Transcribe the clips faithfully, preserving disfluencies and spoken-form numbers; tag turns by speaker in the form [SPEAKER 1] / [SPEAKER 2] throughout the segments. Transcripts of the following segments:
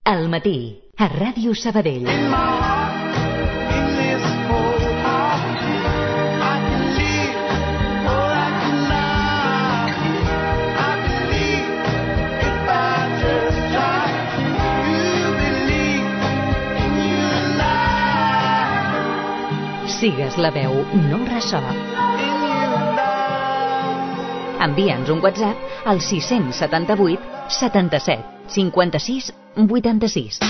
[SPEAKER 1] Al matí, a Ràdio Sabadell. Sigues la veu, no ressò. Envia'ns un WhatsApp al sis set vuit setanta-set cinquanta-sis vuitanta-sis.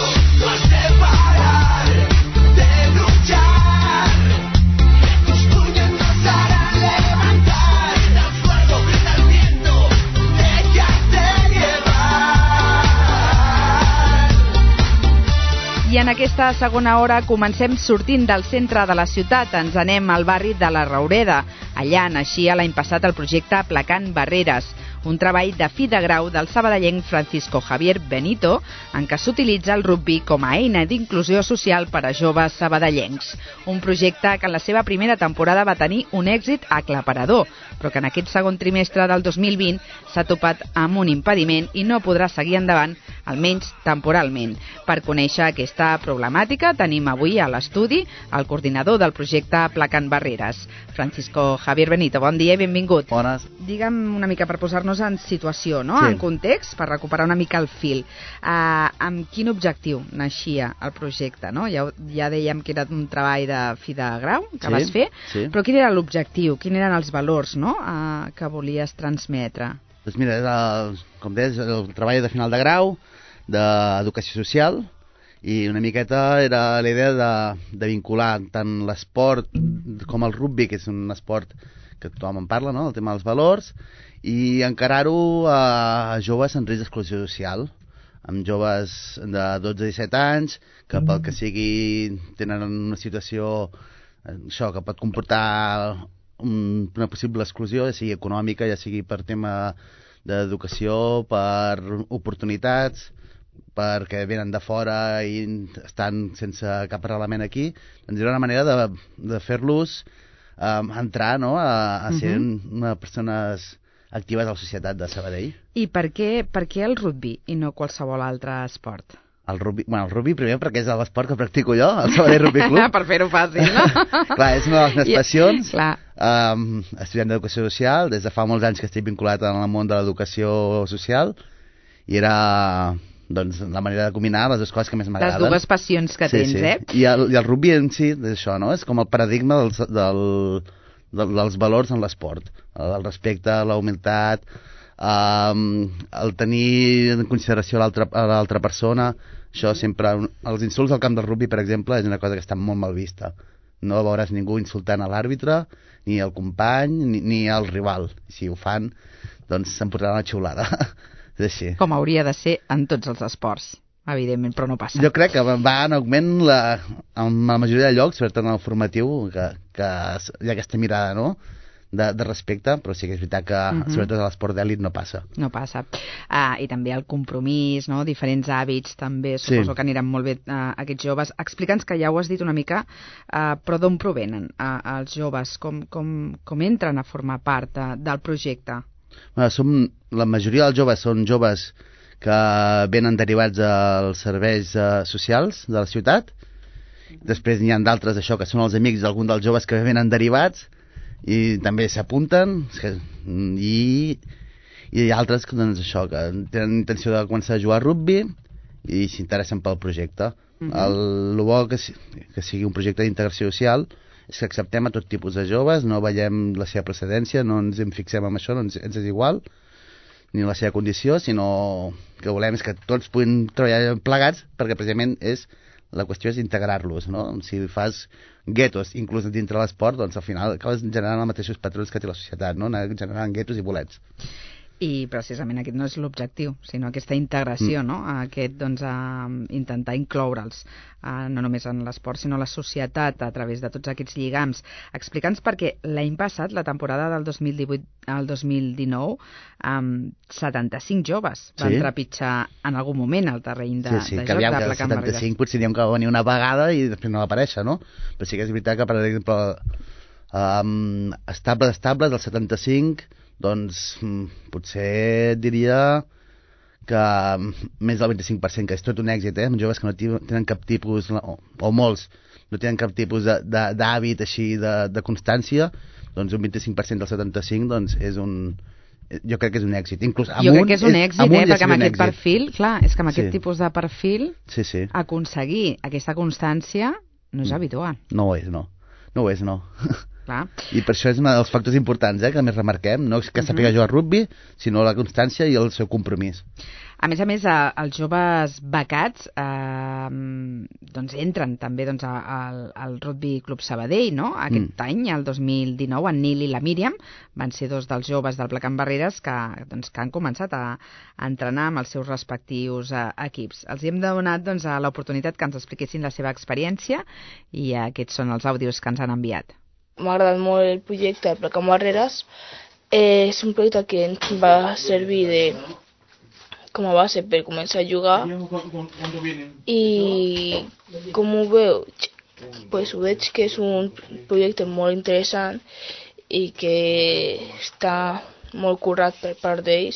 [SPEAKER 2] I en aquesta segona hora comencem sortint del centre de la ciutat. Ens anem al barri de la Roureda. Allà naixia l'any passat el projecte Aplacant Barreres, un treball de fi de grau del sabadellenc Francisco Javier Benito, en què s'utilitza el rugbi com a eina d'inclusió social per a joves sabadellencs. Un projecte que en la seva primera temporada va tenir un èxit aclaparador, però que en aquest segon trimestre del dos mil vint s'ha topat amb un impediment i no podrà seguir endavant, almenys temporalment. Per conèixer aquesta problemàtica tenim avui a l'estudi el coordinador del projecte Aplacant Barreres, Francisco Javier Benito. Bon dia i benvingut.
[SPEAKER 3] Bones.
[SPEAKER 2] Digue'm una mica per posar-nos en situació, no?
[SPEAKER 3] Sí.
[SPEAKER 2] En context, per recuperar una mica el fil. Uh, amb quin objectiu naixia el projecte, no? Ja, ja dèiem que era un treball de fi de grau que
[SPEAKER 3] Sí,
[SPEAKER 2] vas fer,
[SPEAKER 3] sí.
[SPEAKER 2] però quin era l'objectiu? Quins eren els valors, no?, uh, que volies transmetre?
[SPEAKER 3] Doncs mira, era, com deies, el treball de final de grau, d'educació social, i una miqueta era la idea de, de vincular tant l'esport com el rugbi, que és un esport que tothom en parla, no?, el tema dels valors, i encarar-ho a joves en risc d'exclusió social, amb joves de dotze a disset anys, que pel que sigui tenen una situació, això, que pot comportar un, una possible exclusió, ja sigui econòmica, ja sigui per tema d'educació, per oportunitats, perquè venen de fora i estan sense cap arrelament aquí. Doncs era una manera de, de fer-los um, entrar, no?, a, a ser uh-huh. una persones actives a la societat de Sabadell.
[SPEAKER 2] I per què, per què el rugbi i no qualsevol altre esport?
[SPEAKER 3] El rugbi, bueno, el rugbi primer perquè és l'esport que practico jo, el Sabadell Rugby Club.
[SPEAKER 2] Per fer-ho fàcil, no?
[SPEAKER 3] Clar, és una de les meves passions.
[SPEAKER 2] Clar.
[SPEAKER 3] Um, estudiant d'educació social, des de fa molts anys que estic vinculat en el món de l'educació social, i era, doncs, la manera de combinar les dues coses que més m'agraden.
[SPEAKER 2] Les dues passions que
[SPEAKER 3] sí,
[SPEAKER 2] tens,
[SPEAKER 3] sí.
[SPEAKER 2] eh?
[SPEAKER 3] I el, I el rugbi en si, és això, no? És com el paradigma del, del, del, dels valors en l'esport. El respecte, la humilitat, um, el tenir en consideració l'altra persona. Això sempre, els insults al camp del rugbi, per exemple, és una cosa que està molt mal vista. No veuràs ningú insultant a l'àrbitre, ni al company, ni, ni al rival. Si ho fan, doncs s'emportaran la xiulada. És així.
[SPEAKER 2] Com hauria de ser en tots els esports, evidentment, però no passa.
[SPEAKER 3] Jo crec que va en augment la, en la majoria de llocs, sobretot en el formatiu, que, que hi ha aquesta mirada, no?, de, de respecte, però sí que és veritat que uh-huh. sobretot a l'esport d'èlit no passa.
[SPEAKER 2] No passa. Uh, I també el compromís, no?, diferents hàbits, també suposo sí. que aniran molt bé uh, aquests joves. Explica'ns, que ja ho has dit una mica, uh, però d'on provenen uh, els joves? Com, com, com entren a formar part uh, del projecte?
[SPEAKER 3] Bueno, som, la majoria dels joves són joves que venen derivats als serveis uh, socials de la ciutat. Després n'hi ha d'altres, això, que són els amics d'algun dels joves que venen derivats i també s'apunten, i, i altres que, doncs, això, que tenen intenció de començar a jugar a rugbi i s'interessen pel projecte. Uh-huh. El, el bo que, que sigui un projecte d'integració social és que acceptem a tot tipus de joves, no veiem la seva procedència, no ens en fixem en això, no ens, ens és igual, ni la seva condició, sinó que volem és que tots puguin treballar plegats, perquè precisament és, la qüestió és integrar-los, no? Si fas guetos, inclús dintre l'esport, doncs al final acabes generant els mateixos patrons que té la societat, no?, anar generant guetos i bolets.
[SPEAKER 2] I precisament aquest no és l'objectiu, sinó aquesta integració, mm. no?, aquest, doncs, a intentar incloure'ls, uh, no només en l'esport, sinó a la societat a través de tots aquests lligams. Explica'ns, perquè l'any passat, la temporada del dos mil divuit al dos mil dinou, um, setanta-cinc joves van
[SPEAKER 3] sí.
[SPEAKER 2] trepitjar en algun moment el terreny de,
[SPEAKER 3] sí, sí,
[SPEAKER 2] de
[SPEAKER 3] que
[SPEAKER 2] joc
[SPEAKER 3] d'Aplacant Barreres. setanta-cinc potser diríem que va venir una vegada i després no va aparèixer, no? Però sí que és veritat que, per exemple, um, estables, estables, del setanta-cinc, doncs potser diria que més del vint-i-cinc per cent, que és tot un èxit, eh? Amb joves que no tenen cap tipus, o, o molts, no tenen cap tipus d'hàbit així, de, de constància, doncs un vint-i-cinc per cent del setanta-cinc doncs és un... Jo crec que és un èxit. Inclús
[SPEAKER 2] jo crec que és un èxit, eh? Perquè amb aquest perfil, clar, és que amb aquest sí. tipus de perfil
[SPEAKER 3] sí, sí.
[SPEAKER 2] aconseguir aquesta constància no és mm. habitual.
[SPEAKER 3] No ho és, no. No ho és, no.
[SPEAKER 2] Clar.
[SPEAKER 3] I per això és un dels factors importants, eh, que més remarquem, no és que sàpiga uh-huh. jugar a rugby, sinó la constància i el seu compromís.
[SPEAKER 2] A més a més, eh, els joves becats eh, doncs entren també doncs, al, al Rugby Club Sabadell, no? Aquest mm. any, el dos mil dinou, en Nil i la Míriam van ser dos dels joves del Placant Barreres que, doncs, que han començat a, a entrenar amb els seus respectius eh, equips. Els hem donat doncs, l'oportunitat que ens expliquessin la seva experiència i aquests són els àudios que ens han enviat.
[SPEAKER 4] M'ha agradat molt el projecte de Placant Barreres. Eh, és un projecte que ens va servir de, com a base per començar a jugar i com ho veu, pues ho veig que és un projecte molt interessant i que està molt currat per part d'ells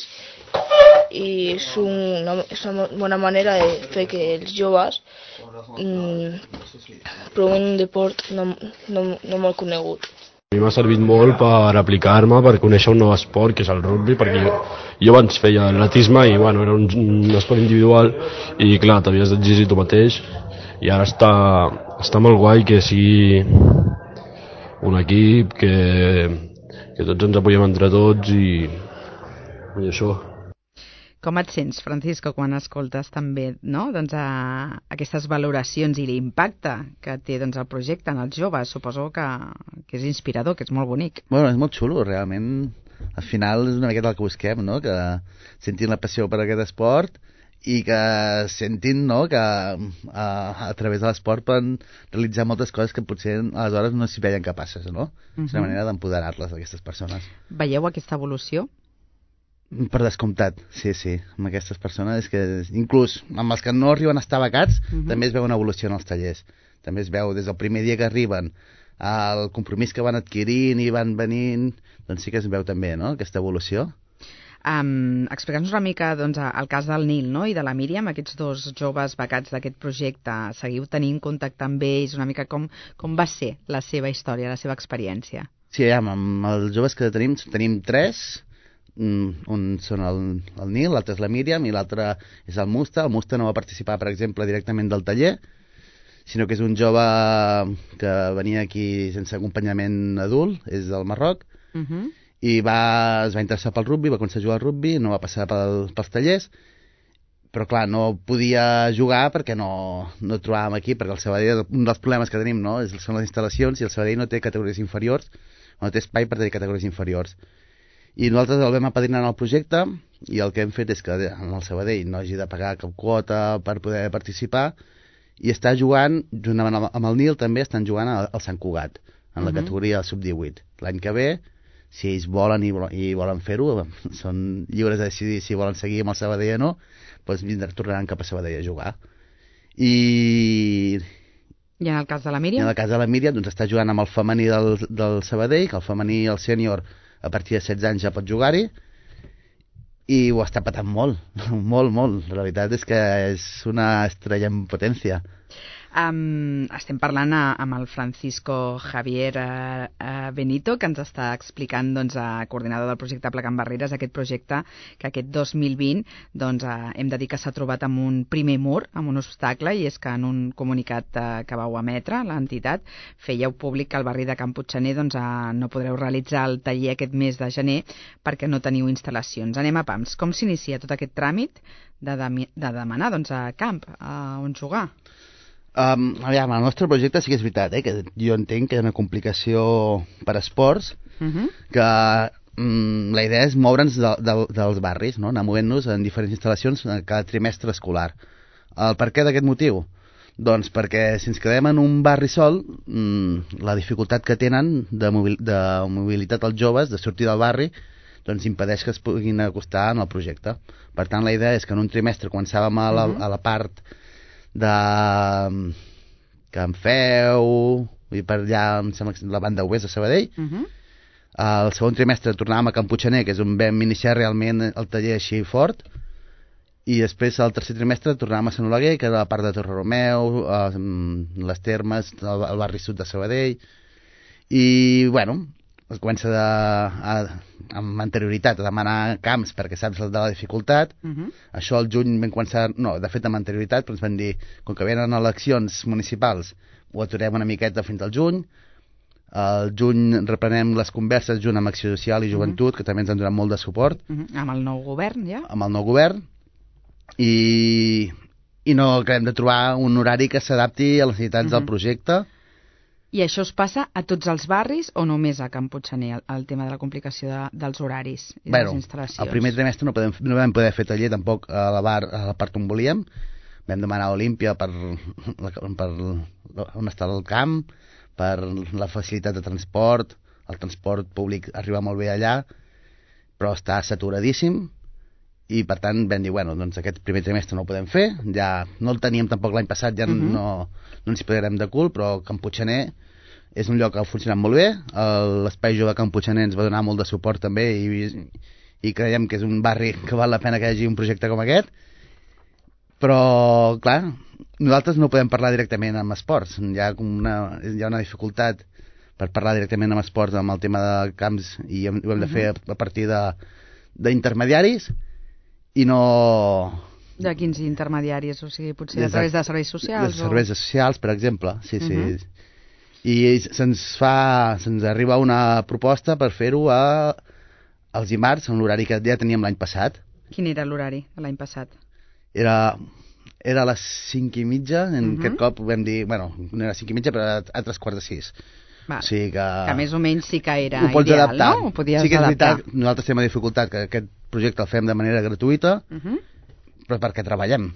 [SPEAKER 4] i és una, és una bona manera de fer que els joves mm, provin un deport no, no, no molt conegut.
[SPEAKER 5] A mi m'ha servit molt per aplicar-me, per conèixer un nou esport, que és el rugby, perquè jo, jo abans feia atletisme i bueno, era un, un esport individual i clar, t'havies d'exigir tu mateix i ara està, està molt guai que sigui un equip, que, que tots ens apoyem entre tots i, i això.
[SPEAKER 2] Com et sents, Francisco, quan escoltes també, no? doncs, a, aquestes valoracions i l'impacte que té doncs, el projecte en els joves? Suposo que, que és inspirador, que és molt bonic.
[SPEAKER 3] Bueno, és molt xulo, realment. Al final és una miqueta el que busquem, no? Que sentin la passió per aquest esport i que sentin, no? Que a, a través de l'esport poden realitzar moltes coses que potser aleshores no s'hi veien capaces, no? Uh-huh. És una manera d'empoderar-les, aquestes persones.
[SPEAKER 2] Veieu aquesta evolució?
[SPEAKER 3] Per descomptat, sí, sí, amb aquestes persones és que inclús amb els que no arriben a estar becats uh-huh. també es veu una evolució en els tallers, també es veu des del primer dia que arriben al compromís que van adquirint i van venint, doncs sí que es veu també, no?, aquesta evolució.
[SPEAKER 2] Um, Explica'ns una mica doncs, el cas del Nil, no?, i de la Míriam, aquests dos joves becats d'aquest projecte. Seguiu tenint contacte amb ells, una mica com, com va ser la seva història, la seva experiència?
[SPEAKER 3] Sí, amb, amb els joves que tenim, tenim tres. Un són el, el Nil, l'altre és la Míriam i l'altre és el Musta. El Musta no va participar, per exemple, directament del taller, sinó que és un jove que venia aquí sense acompanyament adult, és del Marroc, uh-huh. i va, es va interessar pel rugby, va començar a jugar al rugby, no va passar pel, pels tallers, però clar, no podia jugar perquè no, no trobàvem aquí, perquè el Sabadell, un dels problemes que tenim, no?, són les instal·lacions, i el Sabadell no té categories inferiors, no té espai per tenir categories inferiors. I nosaltres el vam apadrinar en el projecte i el que hem fet és que en el Sabadell no hagi de pagar cap quota per poder participar i està jugant, junt amb el Nil també estan jugant al Sant Cugat en la uh-huh. categoria sub divuit. L'any que ve, si ells volen i volen, i volen fer-ho, són lliures de decidir si volen seguir amb el Sabadell o no, doncs vindran, tornaran cap a Sabadell a jugar. I...
[SPEAKER 2] I en el cas de la Míriam?
[SPEAKER 3] I en el cas de la Míriam doncs està jugant amb el femení del, del Sabadell, que el femení i el sènior a partir de setze anys ja pot jugar-hi i ho està patant molt, molt, molt. La veritat és que és una estrella en potència.
[SPEAKER 2] Um, estem parlant a, amb el Francisco Javier uh, uh, Benito, que ens està explicant, doncs, a coordinador del projecte Placant Barreres, aquest projecte que aquest dos mil vint doncs, uh, hem de dir que s'ha trobat amb un primer mur, amb un obstacle, i és que en un comunicat uh, que vau emetre, l'entitat, fèieu públic que al barri de Can Puiggener doncs, uh, no podreu realitzar el taller aquest mes de gener perquè no teniu instal·lacions. Anem a pams. Com s'inicia tot aquest tràmit de, de, de demanar doncs, a camp, a on jugar?
[SPEAKER 3] Um, aviam, el nostre projecte sí que és veritat, eh, que jo entenc que hi ha una complicació per esports, uh-huh. que um, la idea és moure'ns de, de, dels barris, no? Anar movent-nos en diferents instal·lacions cada trimestre escolar. El per què d'aquest motiu? Doncs perquè si ens quedem en un barri sol, um, la dificultat que tenen de, mobil, de mobilitat als joves, de sortir del barri, doncs impedeix que es puguin acostar en el projecte. Per tant, la idea és que en un trimestre començàvem a la, uh-huh. a la part de Can Feu i per allà em sembla que la banda oest de Sabadell. Uh-huh. El segon trimestre tornàvem a Can Puiggener, que és on vam iniciar realment el taller així fort, i després el tercer trimestre tornàvem a Sant Oleguer, que era la part de Torre Romeu, eh, les Termes, el, el barri sud de Sabadell, i bueno, es comença de, a, amb anterioritat a demanar camps perquè saps de la dificultat. Uh -huh. Això al juny vam començar, no, de fet amb anterioritat, però ens van dir, com que venen eleccions municipals, ho aturem una miqueta fins al juny. Al juny reprenem les converses junt amb Acció Social i Joventut, uh -huh. que també ens han donat molt de suport.
[SPEAKER 2] Uh -huh. Amb el nou govern, ja?
[SPEAKER 3] Amb el nou govern. I, i no acabem de trobar un horari que s'adapti a les necessitats uh -huh. del projecte.
[SPEAKER 2] I això es passa a tots els barris o només a Can Puiggener, el, el tema de la complicació de, dels horaris i
[SPEAKER 3] bueno,
[SPEAKER 2] de les instal·lacions?
[SPEAKER 3] El primer trimestre no, podem, no vam poder fer taller tampoc a la, bar, a la part on volíem. Vam demanar a Olímpia per, per on està el camp, per la facilitat de transport, el transport públic arriba molt bé allà, però està saturadíssim, i per tant vam dir, bueno, doncs aquest primer trimestre no ho podem fer, ja no el teníem tampoc l'any passat, ja uh -huh. no, no ens hi posarem de cul, però Can Puiggener és un lloc que ha funcionat molt bé, l'Espai Jove Can Puiggener ens va donar molt de suport també, i, i creiem que és un barri que val la pena que hi hagi un projecte com aquest, però clar, nosaltres no podem parlar directament amb esports, hi ha, com una, hi ha una dificultat per parlar directament amb esports amb el tema de camps, i ho hem de uh -huh. fer a partir d'intermediaris, i no...
[SPEAKER 2] De quins intermediaris? O sigui, potser a través de serveis socials?
[SPEAKER 3] De serveis o... socials, per exemple, sí, sí. Uh -huh. I se'ns fa, se'ns arriba una proposta per fer-ho a els dimarts, en l'horari que ja teníem l'any passat.
[SPEAKER 2] Quin era l'horari de l'any passat?
[SPEAKER 3] Era, era a les cinc i mitja, en uh -huh. aquest cop vam dir, bueno, no era cinc i mitja, però a, a tres quarts de sis.
[SPEAKER 2] Va,
[SPEAKER 3] o sigui que...
[SPEAKER 2] que més o menys sí que era
[SPEAKER 3] ho pots
[SPEAKER 2] ideal,
[SPEAKER 3] adaptar.
[SPEAKER 2] No? Ho podies
[SPEAKER 3] sí que és
[SPEAKER 2] adaptar.
[SPEAKER 3] veritat, nosaltres tenim la dificultat que aquest projecte el fem de manera gratuïta, uh -huh. però perquè treballem,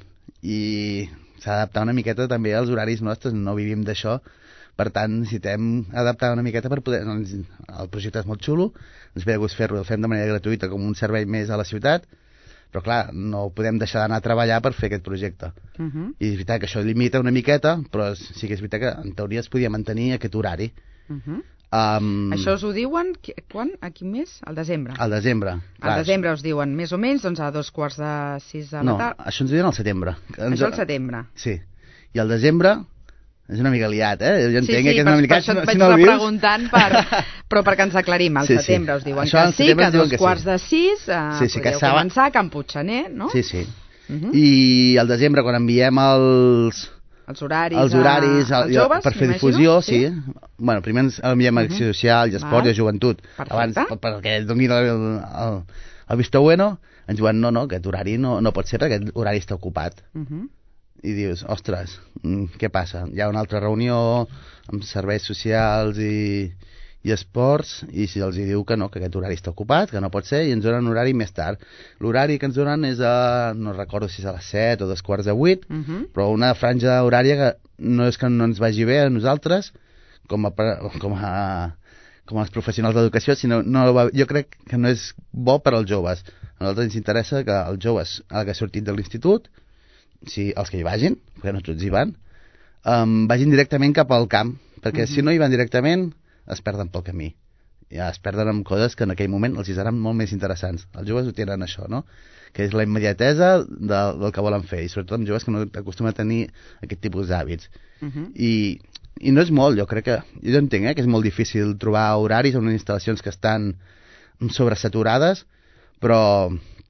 [SPEAKER 3] i s'ha d'adaptar una miqueta també als horaris nostres, no vivim d'això, per tant necessitem adaptar una miqueta per poder... Doncs, el projecte és molt xulo, ens ve de gust fer-ho, el fem de manera gratuïta com un servei més a la ciutat, però clar, no podem deixar d'anar a treballar per fer aquest projecte. Uh -huh. I és veritat que això limita una miqueta, però sí que és veritat que en teoria es podia mantenir aquest horari. Uh -huh. Um,
[SPEAKER 2] Això us ho diuen quan? A quin mes? Al desembre?
[SPEAKER 3] Al desembre.
[SPEAKER 2] Al desembre us diuen més o menys doncs a dos quarts de sis de la tarda.
[SPEAKER 3] No, això ens ho diuen al setembre.
[SPEAKER 2] Ens... Això al setembre.
[SPEAKER 3] Sí. I al desembre és una mica liat, eh? Jo entenc
[SPEAKER 2] sí, sí,
[SPEAKER 3] que és una mica...
[SPEAKER 2] per això et vaig
[SPEAKER 3] si no
[SPEAKER 2] preguntant, per... però perquè ens aclarim. Al
[SPEAKER 3] sí,
[SPEAKER 2] setembre
[SPEAKER 3] sí.
[SPEAKER 2] us diuen
[SPEAKER 3] això
[SPEAKER 2] que sí, que a dos
[SPEAKER 3] que
[SPEAKER 2] quarts
[SPEAKER 3] sí.
[SPEAKER 2] de sis uh,
[SPEAKER 3] sí, sí,
[SPEAKER 2] podeu
[SPEAKER 3] que
[SPEAKER 2] començar a Can Puiggener, no?
[SPEAKER 3] Sí, sí.
[SPEAKER 2] Uh -huh.
[SPEAKER 3] I al desembre, quan enviem els...
[SPEAKER 2] Els horaris,
[SPEAKER 3] els horaris
[SPEAKER 2] a, als joves,
[SPEAKER 3] per fer difusió, sí. sí. Bueno, primer ens enviem a Acció Social i Esport i a Joventut.
[SPEAKER 2] Perfecte.
[SPEAKER 3] Abans, per, perquè donin el, el, el visto bueno, ens diuen, no, no, aquest horari no, no pot ser perquè aquest horari està ocupat. Uh -huh. I dius, ostres, què passa? Hi ha una altra reunió amb serveis socials i, i esports, i si els hi diu que no, que aquest horari està ocupat, que no pot ser, i ens donen un horari més tard. L'horari que ens donen és a, no recordo si és a les set o dos quarts de vuit, uh -huh. però una franja horària que no és que no ens vagi bé a nosaltres, com a, com a, com als professionals d'educació, sinó no, jo crec que no és bo per als joves. A nosaltres ens interessa que els joves, el que ha sortit de l'institut, si els que hi vagin, perquè no tots hi van, um, vagin directament cap al camp, perquè uh -huh. si no hi van directament es perden pel camí. Ja es perden amb coses que en aquell moment els hi seran molt més interessants. Els joves ho tenen això, no? Que és la immediatesa de, del que volen fer, i sobretot amb joves que no acostumen a tenir aquest tipus d'hàbits. Uh -huh. I, I no és molt, jo crec que... Jo entenc eh, que és molt difícil trobar horaris en unes instal·lacions que estan sobresaturades, però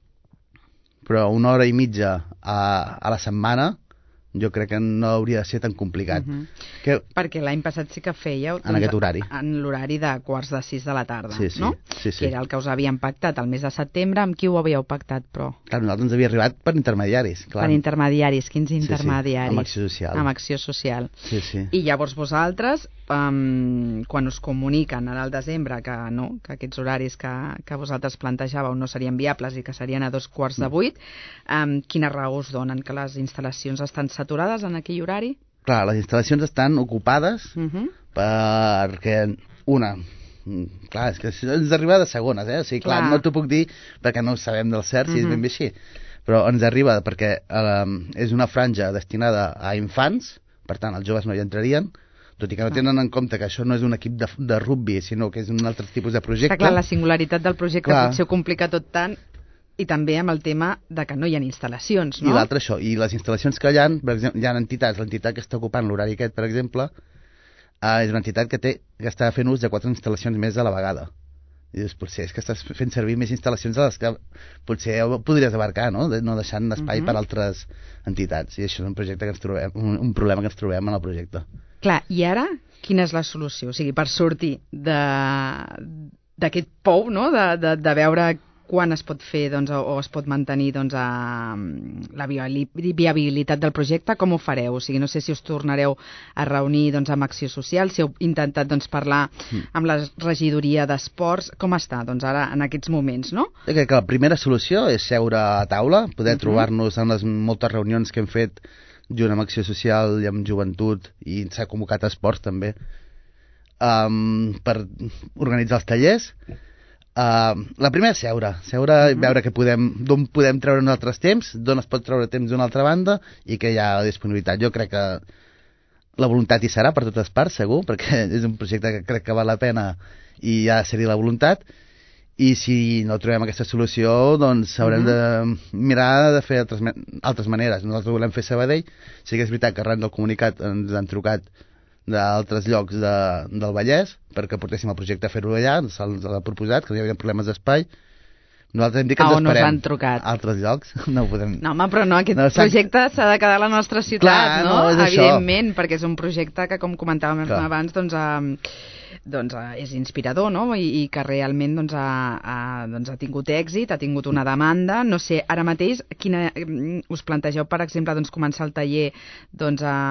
[SPEAKER 3] però una hora i mitja a, a la setmana jo crec que no hauria de ser tan complicat. Uh-huh. que...
[SPEAKER 2] Perquè l'any passat sí que fèieu...
[SPEAKER 3] En aquest horari.
[SPEAKER 2] En l'horari de quarts de sis de la tarda,
[SPEAKER 3] sí, sí,
[SPEAKER 2] no?
[SPEAKER 3] Sí, sí.
[SPEAKER 2] Que era el que us havíem pactat el mes de setembre. Amb qui ho havíeu pactat, però?
[SPEAKER 3] Clar, nosaltres ens havia arribat per intermediaris. Clar.
[SPEAKER 2] Per intermediaris. Quins intermediaris?
[SPEAKER 3] Sí, sí. Amb Acció Social.
[SPEAKER 2] Amb Acció Social.
[SPEAKER 3] Sí, sí.
[SPEAKER 2] I llavors vosaltres, um, quan us comuniquen ara al desembre que no, que aquests horaris que, que vosaltres plantejàveu no serien viables i que serien a dos quarts de vuit, um, quina raó us donen? Que les instal·lacions estan saturades en aquell horari?
[SPEAKER 3] Clar, les instal·lacions estan ocupades uh-huh. perquè, una, clar, és que ens arriba de segones, eh? O sigui, clar, clar. no t'ho puc dir perquè no ho sabem del cert si uh-huh. és ben bé així, però ens arriba perquè eh, és una franja destinada a infants, per tant, els joves no hi entrarien, tot i que no tenen en compte que això no és un equip de, de rugby, sinó que és un altre tipus de projecte.
[SPEAKER 2] Està clar, la singularitat del projecte
[SPEAKER 3] clar.
[SPEAKER 2] potser ho complica tot tant. I també amb el tema de que no hi ha instal·lacions, no?
[SPEAKER 3] I l'altre això, i les instal·lacions que hi ha, per exemple, hi ha entitats, l'entitat que està ocupant l'horari aquest, per exemple, eh, és una entitat que, té, que està fent ús de quatre instal·lacions més a la vegada. I dius, potser és que estàs fent servir més instal·lacions de les que potser podries abarcar, no? De, no deixant espai uh-huh. per altres entitats. I això és un projecte que ens trobem, un, un problema que ens trobem en el projecte.
[SPEAKER 2] Clar, i ara, quina és la solució? O sigui, per sortir d'aquest pou, no? de, de, de veure quan es pot fer doncs, o, o es pot mantenir doncs, a, la viabilitat del projecte, com ho fareu? O sigui, no sé si us tornareu a reunir doncs, amb Acció Social, si heu intentat doncs, parlar amb la regidoria d'esports, com està doncs, ara en aquests moments, no?
[SPEAKER 3] Jo crec que la primera solució és seure a taula, poder uh-huh. trobar-nos en les moltes reunions que hem fet junt amb Acció Social i amb Joventut, i s'ha convocat a esports també, um, per organitzar els tallers. Uh, la primera és seure, seure i veure que podem, d'on podem treure uns altres temps, d'on es pot treure temps d'una altra banda i que hi ha disponibilitat. Jo crec que la voluntat hi serà per totes parts, segur, perquè és un projecte que crec que val la pena i ha de ser-hi la voluntat, i si no trobem aquesta solució, doncs haurem uh-huh. de mirar de fer altres, altres maneres. Nosaltres volem fer Sabadell, sí que és veritat que arran del comunicat ens han trucat d'altres llocs de, del Vallès perquè portéssim el projecte a fer-ho allà, se'ls ha proposat, que no hi havia problemes d'espai. Nosaltres hem dit que ens esperem.
[SPEAKER 2] On us han trucat?
[SPEAKER 3] Altres llocs, no ho podem...
[SPEAKER 2] No, home, però no, aquest no, projecte s'ha de quedar a la nostra ciutat,
[SPEAKER 3] clar,
[SPEAKER 2] no?
[SPEAKER 3] no
[SPEAKER 2] Evidentment, això. Perquè és un projecte que, com comentàvem
[SPEAKER 3] clar.
[SPEAKER 2] abans, doncs, eh, doncs eh, és inspirador, no? I, i que realment doncs, ha, ha, doncs, ha tingut èxit, ha tingut una demanda. No sé, ara mateix, quina, us plantegeu, per exemple, doncs, començar el taller doncs, a,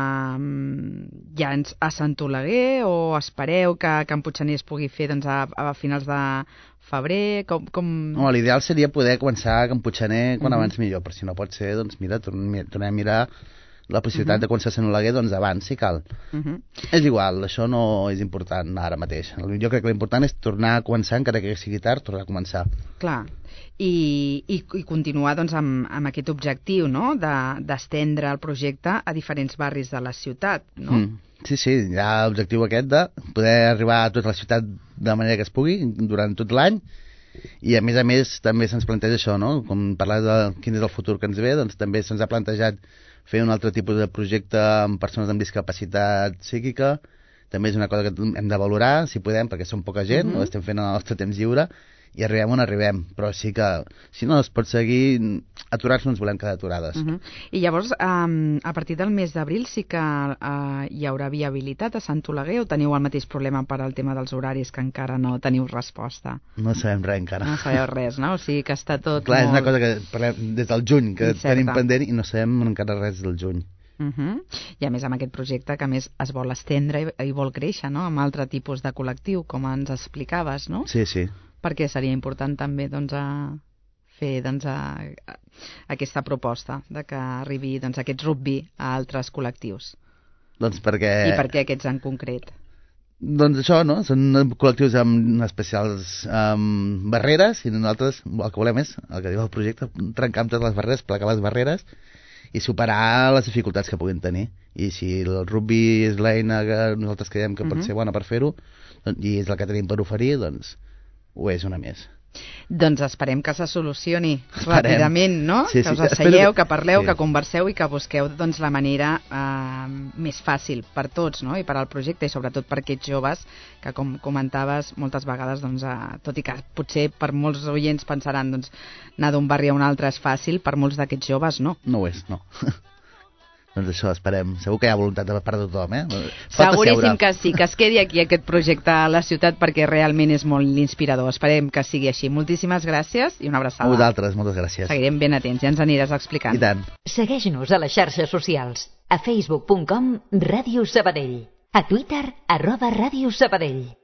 [SPEAKER 2] ja a Sant Oleguer, o espereu que, que en Puigcerdà es pugui fer doncs, a, a finals de febrer? Com, com...
[SPEAKER 3] No, l'ideal seria poder començar a Can Puigcerdà quan uh-huh. abans millor, però si no pot ser, doncs mira, tornem, tornem a mirar la possibilitat uh-huh. de començar a Sant Oleguer, doncs abans, si cal. Uh-huh. És igual, això no és important ara mateix. Jo crec que l'important és tornar a començar, encara que sigui tard, tornar a començar.
[SPEAKER 2] Clar, i, i, i continuar doncs, amb, amb aquest objectiu, no?, d'estendre de, el projecte a diferents barris de la ciutat, no? Mm.
[SPEAKER 3] Sí, sí, hi ha l'objectiu aquest de poder arribar a tota la ciutat de manera que es pugui durant tot l'any, i a més a més també se'ns planteja això, no? Com parlar de quin és el futur que ens ve, doncs també se'ns ha plantejat fer un altre tipus de projecte amb persones amb discapacitat psíquica. També és una cosa que hem de valorar, si podem, perquè som poca gent, mm-hmm. ho estem fent en el nostre temps lliure, i arribem on arribem, però sí que si no es pot seguir, aturar-nos no ens volem quedar aturades. Uh-huh.
[SPEAKER 2] I llavors, um, a partir del mes d'abril sí que uh, hi haurà viabilitat a Sant Oleguer, o teniu el mateix problema per al tema dels horaris, que encara no teniu resposta?
[SPEAKER 3] No sabem res encara.
[SPEAKER 2] No sabeu res, no? O sigui que està tot
[SPEAKER 3] clar,
[SPEAKER 2] molt...
[SPEAKER 3] és una cosa que parlem des del juny, que incerta. Tenim pendent i no sabem encara res del juny.
[SPEAKER 2] Uh-huh. I a més amb aquest projecte que a més es vol estendre i, i vol créixer, no?, amb altre tipus de col·lectiu, com ens explicaves, no?
[SPEAKER 3] Sí, sí.
[SPEAKER 2] Perquè seria important també doncs, a fer doncs, a, a aquesta proposta de que arribi doncs, aquest rugby a altres col·lectius.
[SPEAKER 3] Doncs perquè...
[SPEAKER 2] I per què aquests en concret?
[SPEAKER 3] Doncs això, no? Són col·lectius amb especials um, barreres, i nosaltres el que volem és, el que diu el projecte, trencar amb totes les barreres, placar les barreres i superar les dificultats que puguin tenir. I si el rugby és l'eina que nosaltres creiem que pot uh-huh. ser bona per fer-ho, doncs, i és el que tenim per oferir, doncs ho és una més.
[SPEAKER 2] Doncs esperem que se solucioni ràpidament, no?
[SPEAKER 3] Sí, sí,
[SPEAKER 2] que us asseieu,
[SPEAKER 3] que...
[SPEAKER 2] que parleu,
[SPEAKER 3] sí.
[SPEAKER 2] que converseu i que busqueu doncs, la manera eh, més fàcil per tots, no? I per al projecte, i sobretot per aquests joves que, com comentaves, moltes vegades, doncs, eh, tot i que potser per molts oients pensaran doncs, anar d'un barri a un altre és fàcil, per molts d'aquests joves no.
[SPEAKER 3] No ho és, no. Doncs això, esperem. Segur que hi ha voluntat de part de tothom, eh?
[SPEAKER 2] Seguríssim que sí, que es quedi aquí aquest projecte a la ciutat, perquè realment és molt inspirador. Esperem que sigui així. Moltíssimes gràcies i una abraçada.
[SPEAKER 3] A vosaltres, moltes gràcies.
[SPEAKER 2] Seguirem ben atents, ja ens aniràs explicant.
[SPEAKER 3] I tant.
[SPEAKER 1] Segueix-nos a les xarxes socials. A facebook punt com Ràdio Sabadell. A Twitter, arroba Ràdio Sabadell.